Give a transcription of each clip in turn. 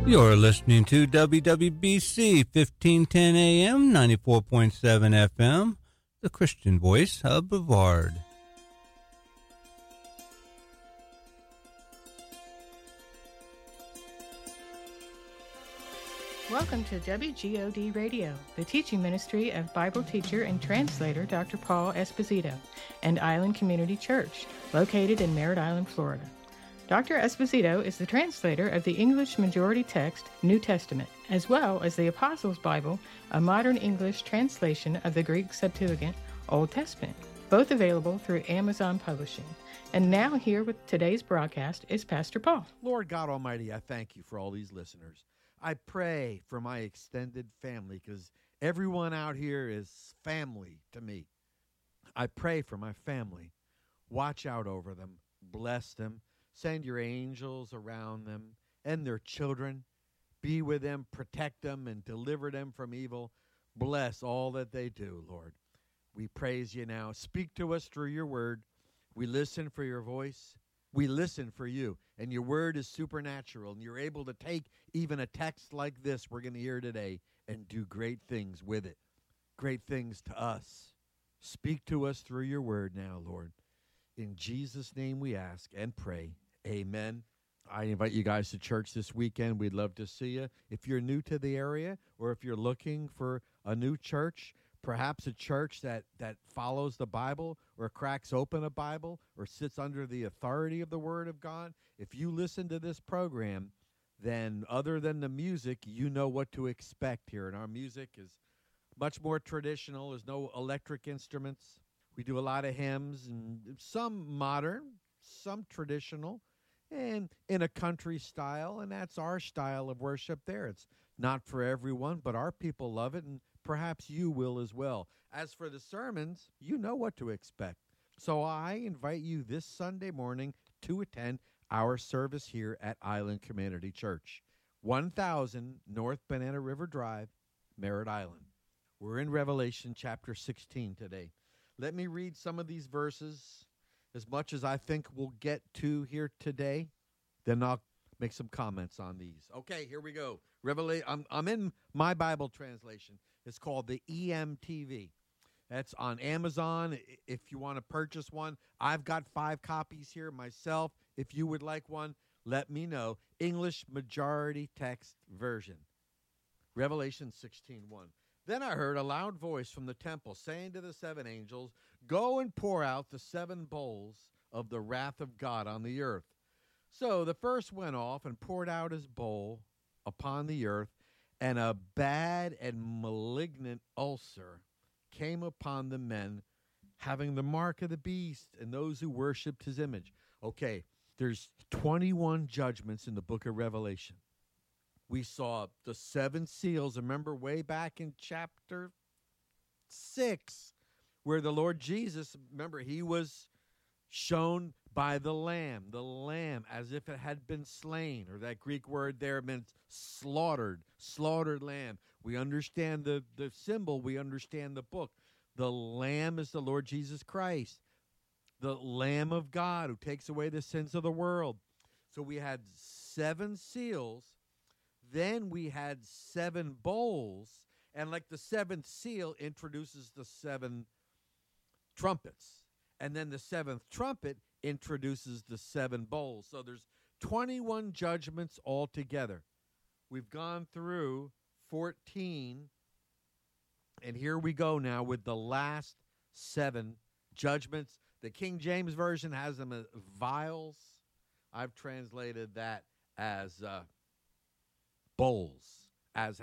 You're listening to WWBC 1510 AM, 94.7 FM, the Christian voice of Brevard. Welcome to WGOD Radio, the teaching ministry of Bible teacher and translator Dr. Paul Esposito and Island Community Church, located in Merritt Island, Florida. Dr. Esposito is the translator of the English majority text, New Testament, as well as the Apostles' Bible, a modern English translation of the Greek Septuagint, Old Testament, both available through Amazon Publishing. And now here with today's broadcast is Pastor Paul. Lord God Almighty, I thank you for all these listeners. I pray for my extended family because everyone out here is family to me. I pray for my family. Watch out over them. Bless them. Send your angels around them and their children. Be with them, protect them, and deliver them from evil. Bless all that they do, Lord. We praise you now. Speak to us through your word. We listen for your voice. We listen for you. And your word is supernatural. And you're able to take even a text like this we're going to hear today and do great things with it. Great things to us. Speak to us through your word now, Lord. In Jesus' name we ask and pray. Amen. I invite you guys to church this weekend. We'd love to see you. If you're new to the area or if you're looking for a new church, perhaps a church that follows the Bible or cracks open a Bible or sits under the authority of the Word of God, if you listen to this program, then other than the music, you know what to expect here. And our music is much more traditional. There's no electric instruments. We do a lot of hymns, and some modern, some traditional, and in a country style, and that's our style of worship there. It's not for everyone, but our people love it, and perhaps you will as well. As for the sermons, you know what to expect. So I invite you this Sunday morning to attend our service here at Island Community Church, 1000 North Banana River Drive, Merritt Island. We're in Revelation chapter 16 today. Let me read some of these verses, as much as I think we'll get to here today. Then I'll make some comments on these. Okay, here we go. I'm in my Bible translation. It's called the EMTV. That's on Amazon if you want to purchase one. I've got 5 copies here myself. If you would like one, let me know. English majority text version. Revelation 16:1. Then I heard a loud voice from the temple saying to the 7 angels, "Go and pour out the 7 bowls of the wrath of God on the earth." So the first went off and poured out his bowl upon the earth, and a bad and malignant ulcer came upon the men having the mark of the beast and those who worshipped his image. Okay, there's 21 judgments in the book of Revelation. We saw the 7 seals, remember way back in chapter 6, where the Lord Jesus, remember, he was shown by the lamb as if it had been slain, or that Greek word there meant slaughtered lamb. We understand the symbol, we understand the book. The lamb is the Lord Jesus Christ, the Lamb of God who takes away the sins of the world. So we had 7 seals. Then we had 7 bowls, and like the 7th seal introduces the 7 trumpets. And then the 7th trumpet introduces the 7 bowls. So there's 21 judgments altogether. We've gone through 14, and here we go now with the last 7 judgments. The King James Version has them as vials. I've translated that as bowls, as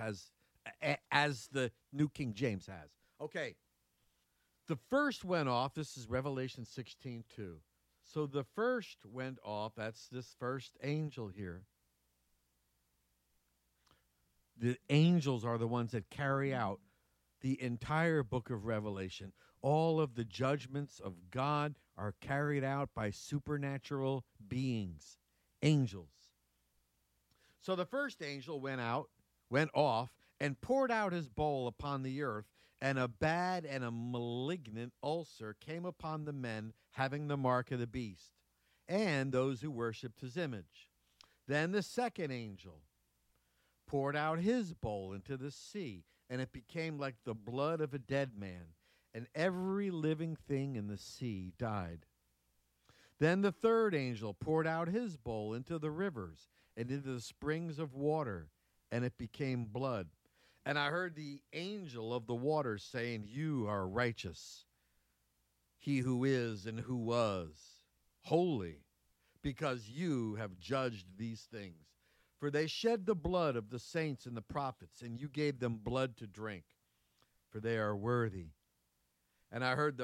the New King James has. Okay. The first went off. This is Revelation 16:2. So the first went off. That's this first angel here. The angels are the ones that carry out the entire book of Revelation. All of the judgments of God are carried out by supernatural beings, angels. So the first angel went off, and poured out his bowl upon the earth, and a bad and a malignant ulcer came upon the men having the mark of the beast, and those who worshipped his image. Then the second angel poured out his bowl into the sea, and it became like the blood of a dead man, and every living thing in the sea died. Then the third angel poured out his bowl into the rivers and into the springs of water, and it became blood. And I heard the angel of the waters saying, "You are righteous, he who is and who was, holy, because you have judged these things. For they shed the blood of the saints and the prophets, and you gave them blood to drink, for they are worthy." And I heard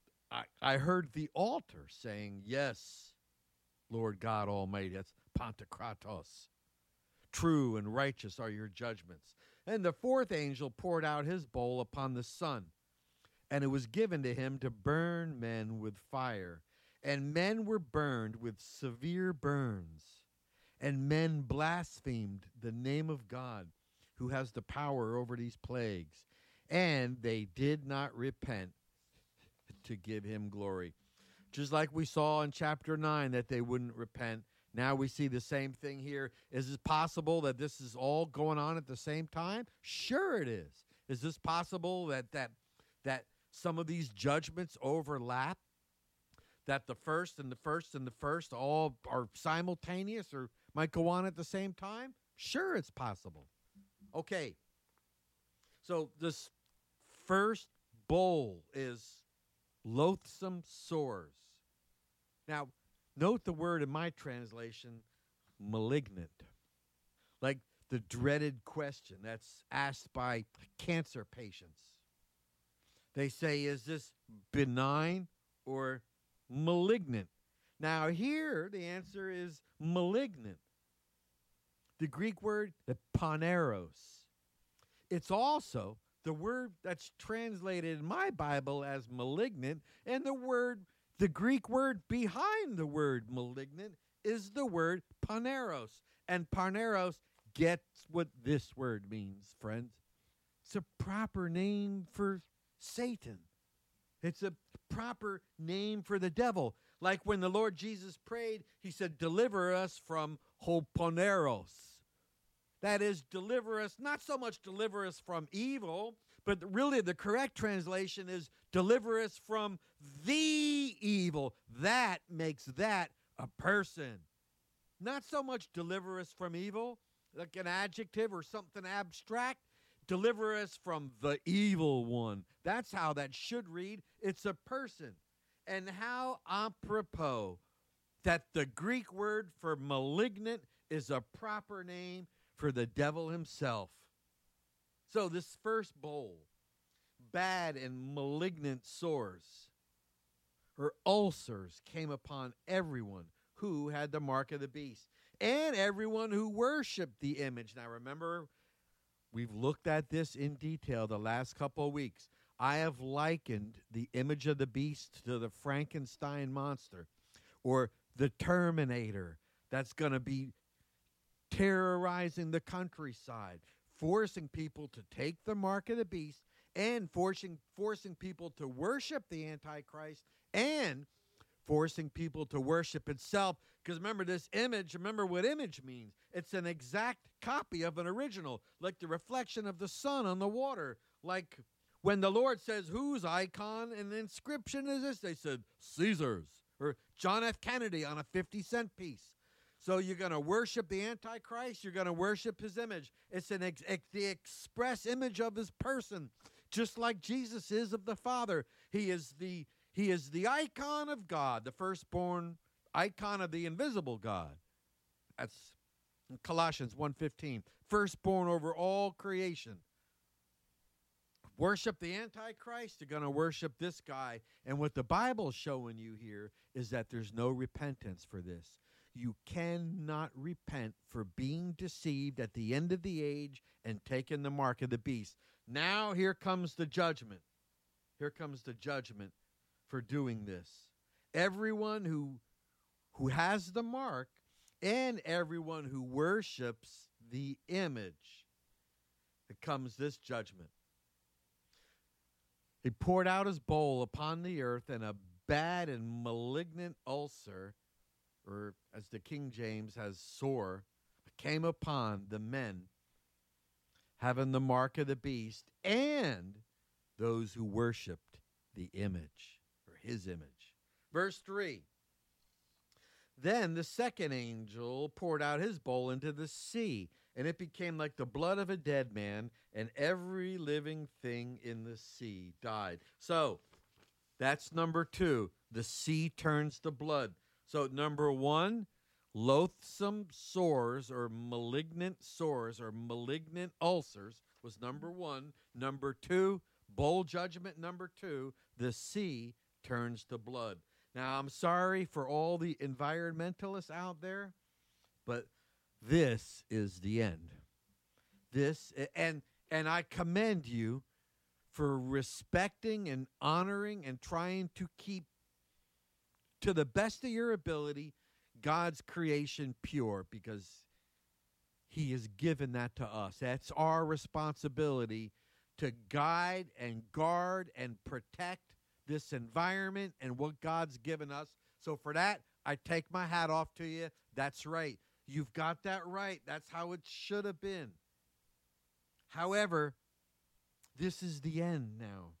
the altar saying, "Yes, Lord God Almighty," that's Pantokratos, "true and righteous are your judgments." And the fourth angel poured out his bowl upon the sun, and it was given to him to burn men with fire. And men were burned with severe burns. And men blasphemed the name of God, who has the power over these plagues. And they did not repent to give him glory. Just like we saw in chapter 9 that they wouldn't repent. Now we see the same thing here. Is it possible that this is all going on at the same time? Sure it is. Is this possible that some of these judgments overlap? That the first and the first and the first all are simultaneous or might go on at the same time? Sure, it's possible. Okay. So this first bowl is loathsome sores. Now, note the word in my translation, malignant. Like the dreaded question that's asked by cancer patients. They say, is this benign or malignant? Now here, the answer is malignant. The Greek word, the paneros. It's also the word that's translated in my Bible as malignant, and the Greek word behind the word malignant is the word paneros. And paneros gets what this word means, friends. It's a proper name for Satan. It's a proper name for the devil. Like when the Lord Jesus prayed, he said, "Deliver us from hoponeros." That is, deliver us, not so much deliver us from evil, but really the correct translation is deliver us from the evil. That makes that a person. Not so much deliver us from evil, like an adjective or something abstract. Deliver us from the evil one. That's how that should read. It's a person. And how apropos that the Greek word for malignant is a proper name for the devil himself. So this first bowl, bad and malignant sores or ulcers came upon everyone who had the mark of the beast and everyone who worshiped the image. Now remember, we've looked at this in detail the last couple of weeks. I have likened the image of the beast to the Frankenstein monster or the Terminator that's going to be terrorizing the countryside, forcing people to take the mark of the beast and forcing people to worship the Antichrist and forcing people to worship itself. Because remember this image, remember what image means. It's an exact copy of an original, like the reflection of the sun on the water. Like when the Lord says, whose icon and inscription is this? They said, Caesar's, or John F. Kennedy on a 50-cent piece. So you're going to worship the Antichrist, you're going to worship his image. It's the express image of his person, just like Jesus is of the Father. He is the icon of God, the firstborn icon of the invisible God. That's Colossians 1:15. Firstborn over all creation. Worship the Antichrist, you're going to worship this guy. And what the Bible's showing you here is that there's no repentance for this. You cannot repent for being deceived at the end of the age and taking the mark of the beast. Now here comes the judgment. Here comes the judgment for doing this. Everyone who has the mark and everyone who worships the image, it comes this judgment. He poured out his bowl upon the earth, and a bad and malignant ulcer, or as the King James has sore, came upon the men having the mark of the beast, and those who worshiped the image, or his image. Verse 3. Then the second angel poured out his bowl into the sea, and it became like the blood of a dead man, and every living thing in the sea died. So, that's number 2. The sea turns to blood. So, number 1, loathsome sores or malignant ulcers was number 1. Number 2, bowl judgment. Number 2, the sea turns to blood. Now, I'm sorry for all the environmentalists out there, but this is the end. And I commend you for respecting and honoring and trying to keep, to the best of your ability, God's creation pure, because he has given that to us. That's our responsibility to guide and guard and protect this environment and what God's given us. So for that, I take my hat off to you. That's right. You've got that right. That's how it should have been. However, this is the end now.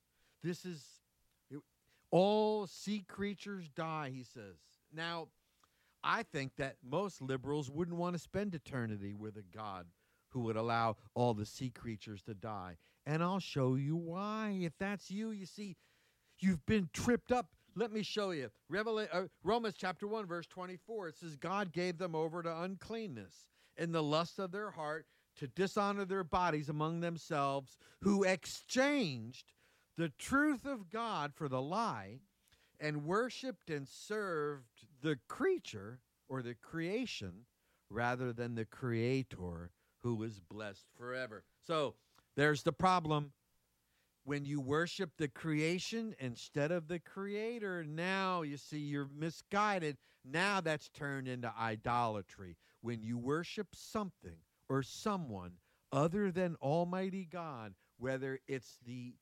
All sea creatures die, he says. Now, I think that most liberals wouldn't want to spend eternity with a God who would allow all the sea creatures to die. And I'll show you why. If that's you, you see, you've been tripped up. Let me show you. Romans chapter 1, verse 24. It says, God gave them over to uncleanness in the lust of their heart to dishonor their bodies among themselves, who exchanged the truth of God for the lie and worshiped and served the creature or the creation rather than the Creator, who is blessed forever. So there's the problem. When you worship the creation instead of the Creator, now you see you're misguided. Now that's turned into idolatry. When you worship something or someone other than Almighty God, whether it's the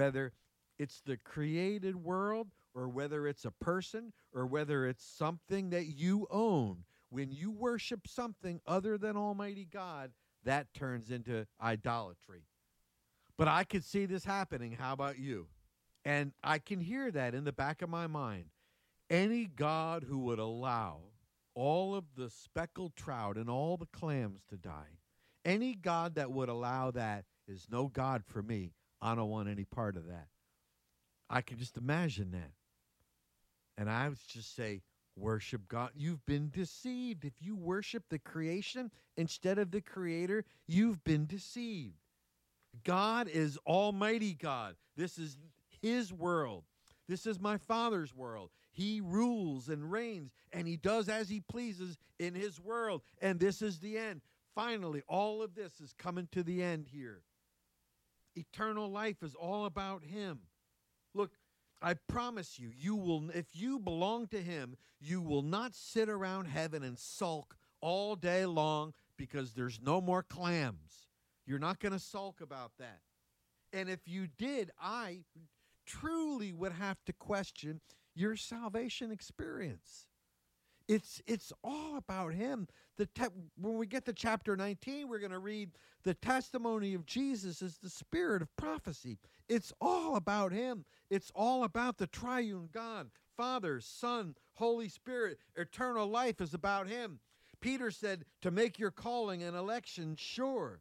created world, or whether it's a person, or whether it's something that you own, when you worship something other than Almighty God, that turns into idolatry. But I could see this happening. How about you? And I can hear that in the back of my mind. Any God who would allow all of the speckled trout and all the clams to die, any God that would allow that is no God for me. I don't want any part of that. I can just imagine that. And I would just say, worship God. You've been deceived. If you worship the creation instead of the Creator, you've been deceived. God is Almighty God. This is his world. This is my Father's world. He rules and reigns, and he does as he pleases in his world. And this is the end. Finally, all of this is coming to the end here. Eternal life is all about him. Look, I promise you, if you belong to him, you will not sit around heaven and sulk all day long because there's no more clams. You're not going to sulk about that. And if you did, I truly would have to question your salvation experience. It's all about him. When we get to chapter 19, we're going to read the testimony of Jesus as the spirit of prophecy. It's all about him. It's all about the triune God, Father, Son, Holy Spirit. Eternal life is about him. Peter said to make your calling and election sure.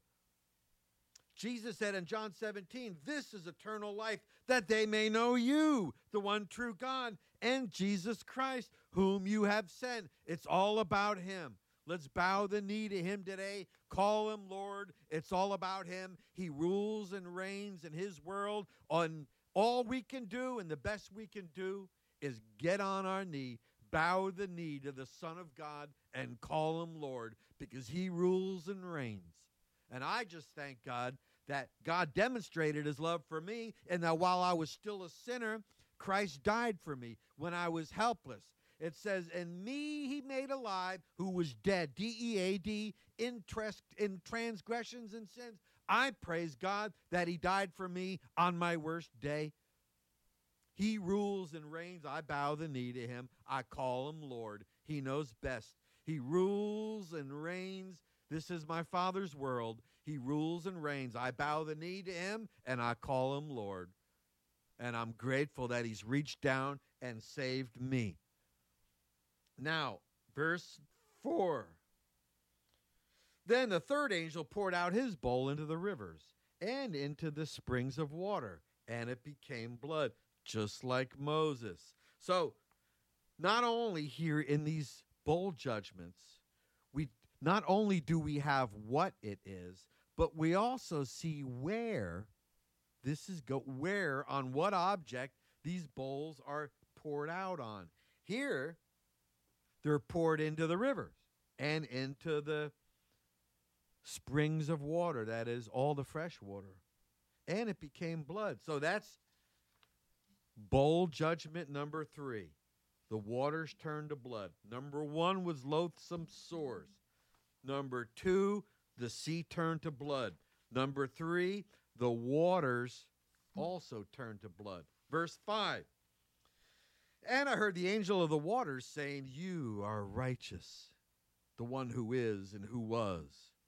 Jesus said in John 17, this is eternal life, that they may know you, the one true God, and Jesus Christ, whom you have sent. It's all about him. Let's bow the knee to him today. Call him Lord. It's all about him. He rules and reigns in his world. On all we can do and the best we can do is get on our knee, bow the knee to the Son of God, and call him Lord, because he rules and reigns. And I just thank God that God demonstrated his love for me, and that while I was still a sinner, Christ died for me when I was helpless. It says, and me he made alive, who was dead, D-E-A-D, in transgressions and sins. I praise God that he died for me on my worst day. He rules and reigns. I bow the knee to him. I call him Lord. He knows best. He rules and reigns This is my Father's world. He rules and reigns. I bow the knee to him, and I call him Lord. And I'm grateful that he's reached down and saved me. Now, verse 4. Then the third angel poured out his bowl into the rivers and into the springs of water, and it became blood, just like Moses. So, not only here in these bowl judgments, not only do we have what it is, but we also see where where on what object these bowls are poured out on. Here, they're poured into the rivers and into the springs of water, that is, all the fresh water. And it became blood. So that's bowl judgment number 3. The waters turned to blood. Number 1 was loathsome sores. Number 2, the sea turned to blood. Number 3, the waters also turned to blood. Verse 5. And I heard the angel of the waters saying, you are righteous, the one who is and who was,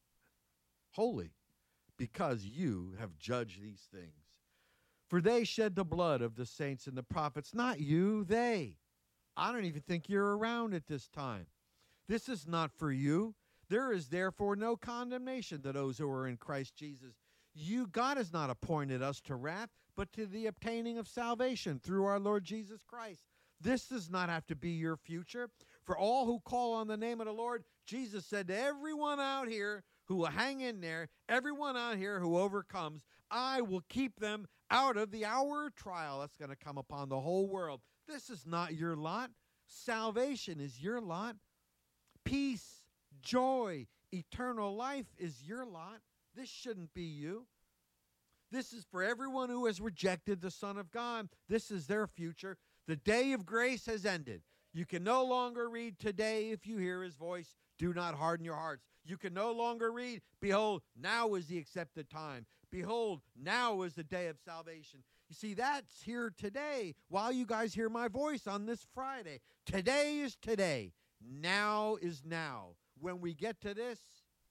holy, because you have judged these things. For they shed the blood of the saints and the prophets, not you, they. I don't even think you're around at this time. This is not for you. There is therefore no condemnation to those who are in Christ Jesus. God has not appointed us to wrath, but to the obtaining of salvation through our Lord Jesus Christ. This does not have to be your future. For all who call on the name of the Lord, Jesus said to everyone out here who will hang in there, everyone out here who overcomes, I will keep them out of the hour of trial that's going to come upon the whole world. This is not your lot. Salvation is your lot. Peace, joy, eternal life is your lot. This shouldn't be you. This is for everyone who has rejected the Son of God. This is their future. The day of grace has ended. You can no longer read today if you hear his voice. Do not harden your hearts. You can no longer read, behold, now is the accepted time. Behold, now is the day of salvation. You see, that's here today while you guys hear my voice on this Friday. Today is today. Now is now. When we get to this,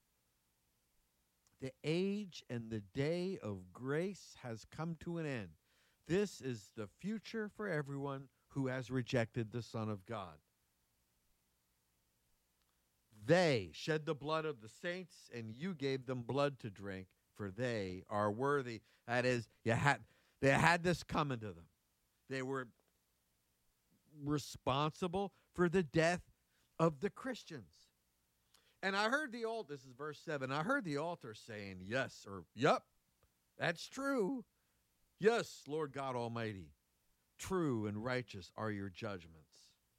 the age and the day of grace has come to an end. This is the future for everyone who has rejected the Son of God. They shed the blood of the saints, and you gave them blood to drink, for they are worthy. That is, they had this coming to them. They were responsible for the death of the Christians. And I heard the altar, this is verse 7, I heard the altar saying, yes, or yep, that's true. Yes, Lord God Almighty, true and righteous are your judgments.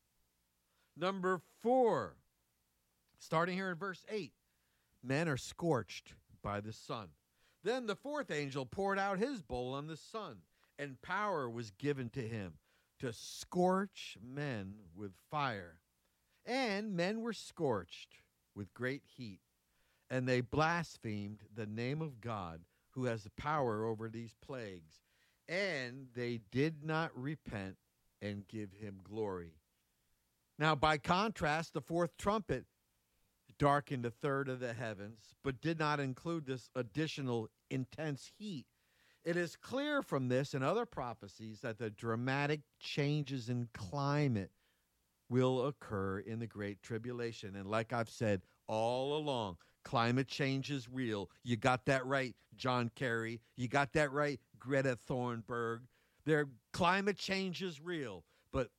Number 4, starting here in verse 8, men are scorched by the sun. Then the fourth angel poured out his bowl on the sun, and power was given to him to scorch men with fire. And men were scorched with great heat, and they blasphemed the name of God, who has the power over these plagues, and they did not repent and give him glory. Now, by contrast, the fourth trumpet darkened a third of the heavens, but did not include this additional intense heat. It is clear from this and other prophecies that the dramatic changes in climate will occur in the Great Tribulation. And like I've said all along, climate change is real. You got that right, John Kerry. You got that right, Greta Thunberg. Climate change is real. But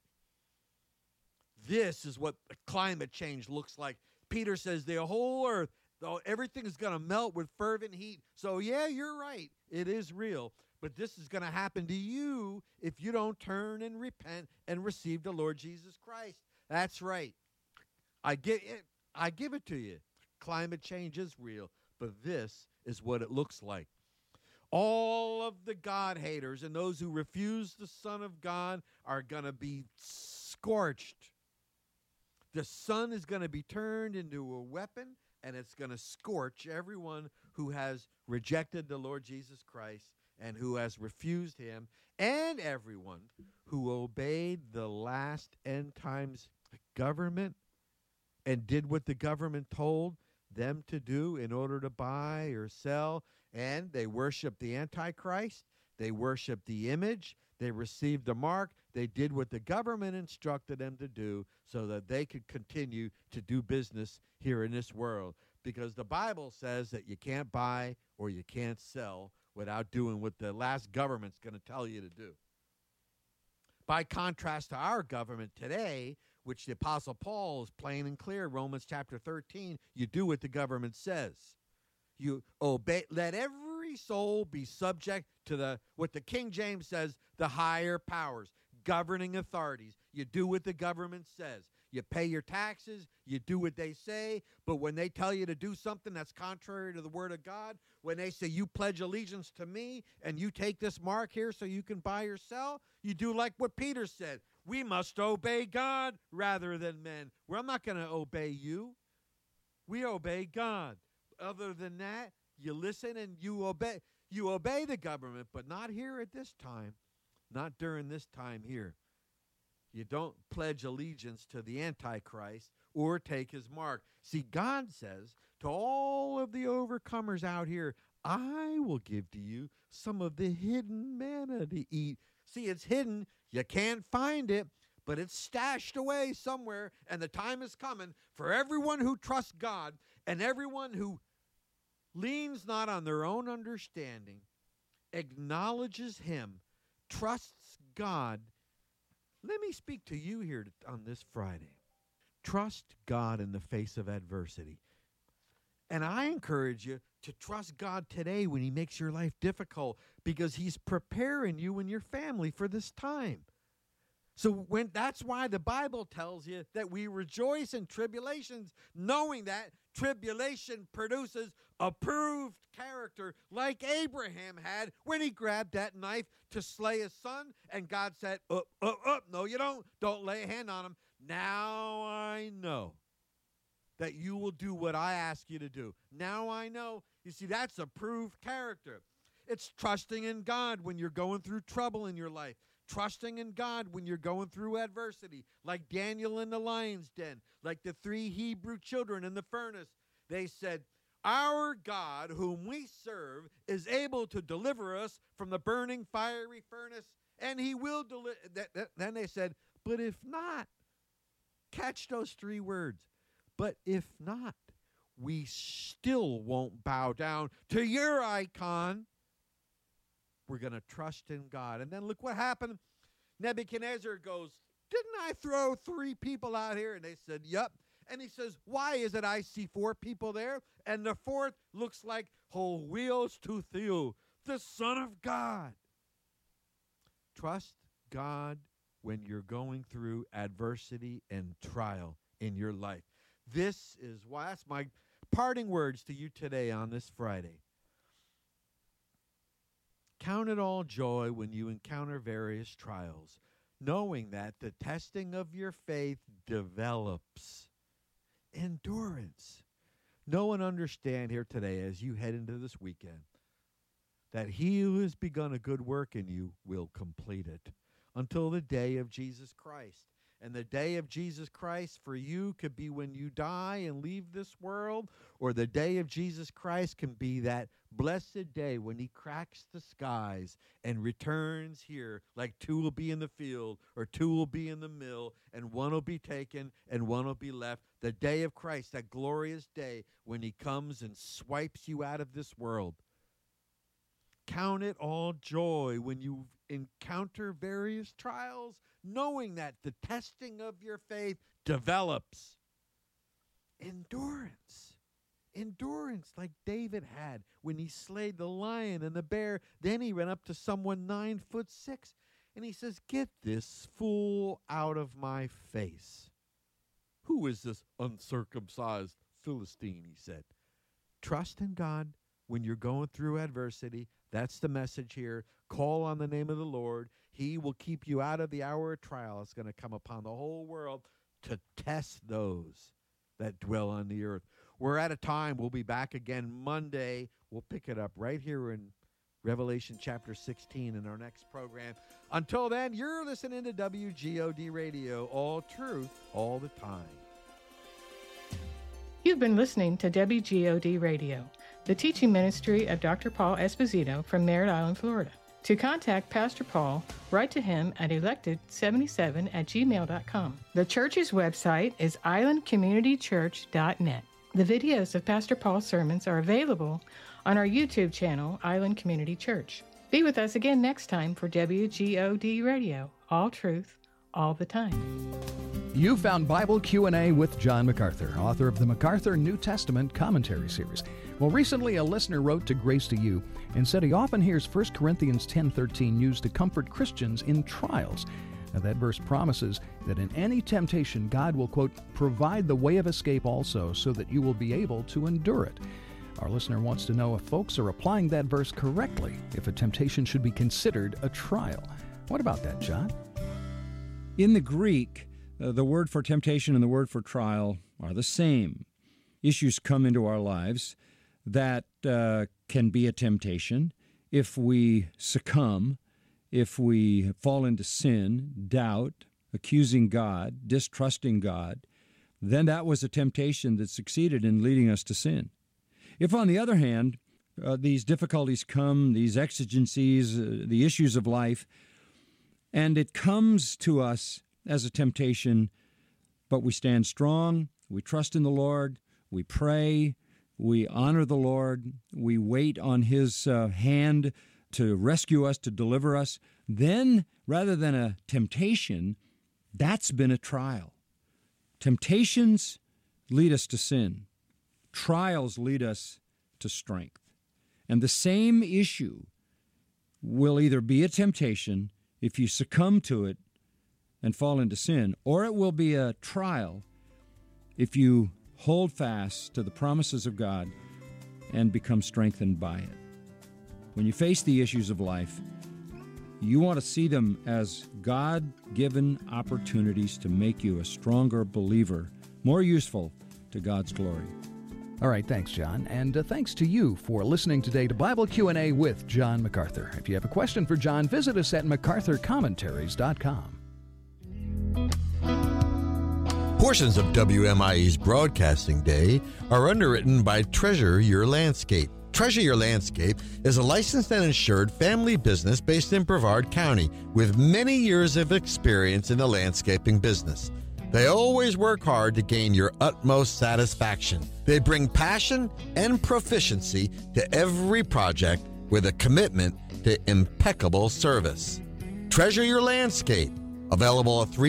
this is what climate change looks like. Peter says the whole earth, everything is going to melt with fervent heat. So yeah, you're right. It is real. But this is going to happen to you if you don't turn and repent and receive the Lord Jesus Christ. That's right. I give it to you. Climate change is real, but this is what it looks like. All of the God haters and those who refuse the Son of God are going to be scorched. The sun is going to be turned into a weapon, and it's going to scorch everyone who has rejected the Lord Jesus Christ and who has refused him, and everyone who obeyed the last end times government and did what the government told. them to do in order to buy or sell. And they worship the Antichrist. They worship the image. They received the mark. They did what the government instructed them to do so that they could continue to do business here in this world. Because the Bible says that you can't buy or you can't sell without doing what the last government's going to tell you to do. By contrast to our government today, which the Apostle Paul is plain and clear, Romans chapter 13, you do what the government says. You obey, let every soul be subject to what the King James says, the higher powers, governing authorities. You do what the government says. You pay your taxes, you do what they say, but when they tell you to do something that's contrary to the word of God, when they say you pledge allegiance to me and you take this mark here so you can buy or sell, you do like what Peter said. We must obey God rather than men. Well, I'm not going to obey you. We obey God. Other than that, you listen and you obey. You obey the government, but not here at this time. Not during this time here. You don't pledge allegiance to the Antichrist or take his mark. See, God says to all of the overcomers out here, I will give to you some of the hidden manna to eat. See, it's hidden. You can't find it, but it's stashed away somewhere, and the time is coming for everyone who trusts God and everyone who leans not on their own understanding, acknowledges him, trusts God. Let me speak to you here on this Friday. Trust God in the face of adversity. And I encourage you to trust God today when he makes your life difficult, because he's preparing you and your family for this time. So that's why the Bible tells you that we rejoice in tribulations, knowing that tribulation produces approved character like Abraham had when he grabbed that knife to slay his son, and God said, up, no you don't lay a hand on him. Now I know that you will do what I ask you to do. Now I know. You see, that's approved character. It's trusting in God when you're going through trouble in your life. Trusting in God when you're going through adversity, like Daniel in the lion's den, like the 3 Hebrew children in the furnace. They said, our God, whom we serve, is able to deliver us from the burning fiery furnace, and he will deliver. Then they said, but if not, catch those 3 words. But if not, we still won't bow down to your icon. We're going to trust in God. And then look what happened. Nebuchadnezzar goes, didn't I throw 3 people out here? And they said, yep. And he says, why is it I see 4 people there? And the 4th looks like Huios Tuthiu, the Son of God. Trust God when you're going through adversity and trial in your life. This is why, that's my parting words to you today on this Friday. Count it all joy when you encounter various trials, knowing that the testing of your faith develops endurance. Know and understand here today as you head into this weekend that he who has begun a good work in you will complete it until the day of Jesus Christ. And the day of Jesus Christ for you could be when you die and leave this world, or the day of Jesus Christ can be that blessed day when he cracks the skies and returns here, like 2 will be in the field or 2 will be in the mill, and 1 will be taken and 1 will be left. The day of Christ, that glorious day when he comes and swipes you out of this world. Count it all joy when you encounter various trials, knowing that the testing of your faith develops endurance. Endurance like David had when he slayed the lion and the bear. Then he ran up to someone 9'6" and he says, get this fool out of my face. Who is this uncircumcised Philistine, he said. Trust in God when you're going through adversity. That's the message here. Call on the name of the Lord. He will keep you out of the hour of trial. It's going to come upon the whole world to test those that dwell on the earth. We're at a time. We'll be back again Monday. We'll pick it up right here in Revelation chapter 16 in our next program. Until then, you're listening to WGOD Radio, all truth, all the time. You've been listening to WGOD Radio, the teaching ministry of Dr. Paul Esposito from Merritt Island, Florida. To contact Pastor Paul, write to him at elected77@gmail.com. The church's website is islandcommunitychurch.net. The videos of Pastor Paul's sermons are available on our YouTube channel, Island Community Church. Be with us again next time for WGOD Radio, all truth, all the time. You found Bible Q&A with John MacArthur, author of the MacArthur New Testament Commentary Series. Well, recently a listener wrote to Grace to You and said he often hears 1 Corinthians 10:13 used to comfort Christians in trials. Now, that verse promises that in any temptation, God will, quote, provide the way of escape also so that you will be able to endure it. Our listener wants to know if folks are applying that verse correctly, if a temptation should be considered a trial. What about that, John? In the Greek, the word for temptation and the word for trial are the same. Issues come into our lives that can be a temptation if we succumb, if we fall into sin, doubt, accusing God, distrusting God, then that was a temptation that succeeded in leading us to sin. If, on the other hand, these difficulties come, these exigencies, the issues of life, and it comes to us as a temptation, but we stand strong, we trust in the Lord, we pray, we honor the Lord, we wait on His hand to rescue us, to deliver us, then, rather than a temptation, that's been a trial. Temptations lead us to sin. Trials lead us to strength. And the same issue will either be a temptation if you succumb to it and fall into sin, or it will be a trial if you hold fast to the promises of God and become strengthened by it. When you face the issues of life, you want to see them as God-given opportunities to make you a stronger believer, more useful to God's glory. All right, thanks, John. And thanks to you for listening today to Bible Q&A with John MacArthur. If you have a question for John, visit us at MacArthurCommentaries.com. Portions of WMIE's Broadcasting Day are underwritten by Treasure Your Landscape. Treasure Your Landscape is a licensed and insured family business based in Brevard County with many years of experience in the landscaping business. They always work hard to gain your utmost satisfaction. They bring passion and proficiency to every project with a commitment to impeccable service. Treasure Your Landscape, available at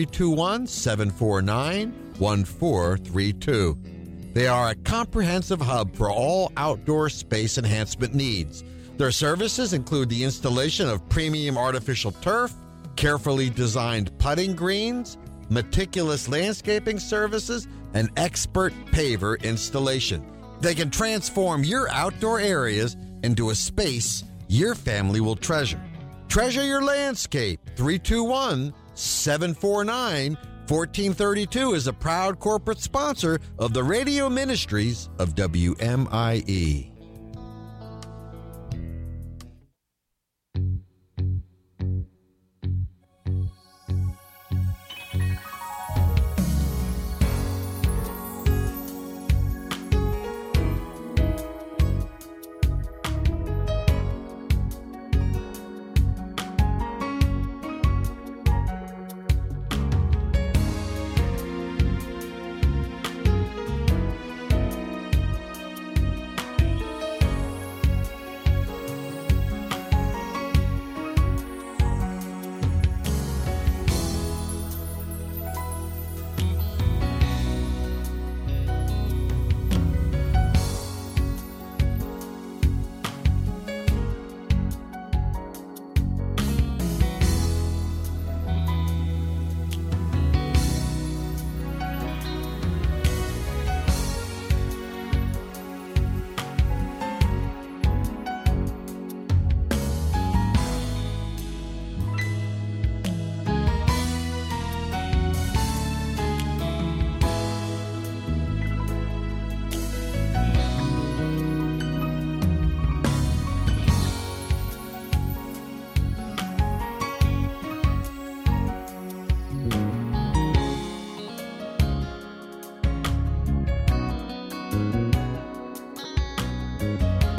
321-749-1432. They are a comprehensive hub for all outdoor space enhancement needs. Their services include the installation of premium artificial turf, carefully designed putting greens, meticulous landscaping services, and expert paver installation. They can transform your outdoor areas into a space your family will treasure. Treasure Your Landscape, 321-749-1432 is a proud corporate sponsor of the radio ministries of WMIE.